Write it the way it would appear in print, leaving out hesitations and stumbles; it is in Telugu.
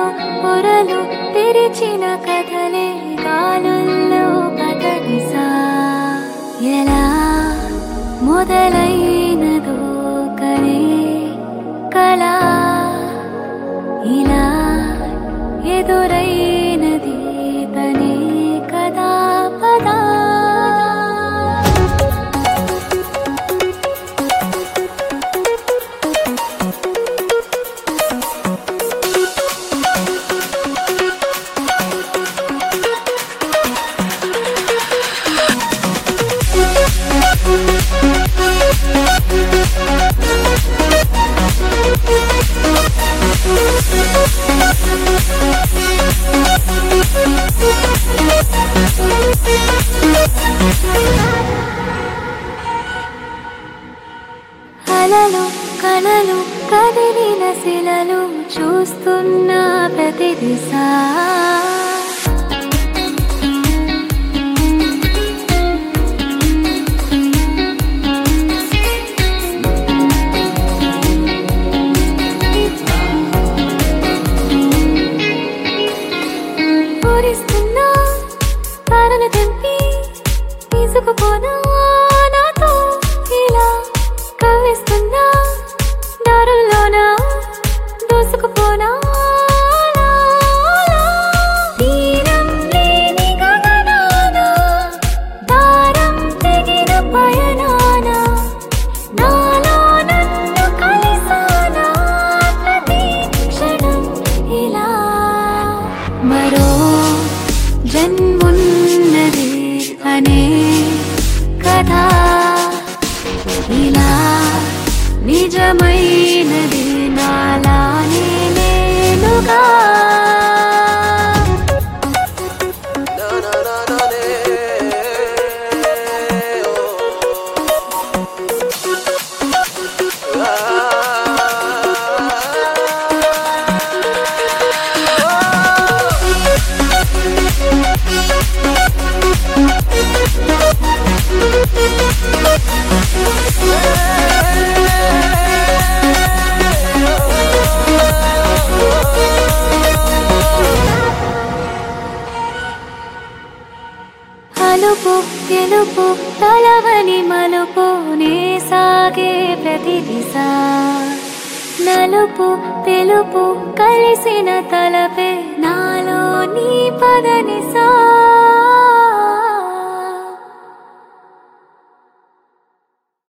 పొరలు తెరిచిన కథలే గాలుల్లో కథనిసా ఎలా మొదలైనదో కనే కళ ఇలా ఎదురైనది తనే కదా పదా కలలు కలలు కదిలిన శిలలు చూస్తున్న ప్రతి దిశ పూరిస్తున్నా తారను తెంపి తీసుకుపోనా నాతో ఇలా కవ్విస్తున్నా దారుల్లోనా దూసుకుపోనా తీరం లేని గగనాన దారం తెగిన పయనాన నాలో నన్ను కలిసానా ప్రతి క్షణం ఇలా మరో జన్మున్నది అనే కథ ఇలా నిజమైనది నాలానే నేనుగా అలుపు గెలుపు తలవని మలుపు నే సాగే ప్రతి దిశ నలుపు తెలుపు కలిసిన తలపే నాలో నీ పదని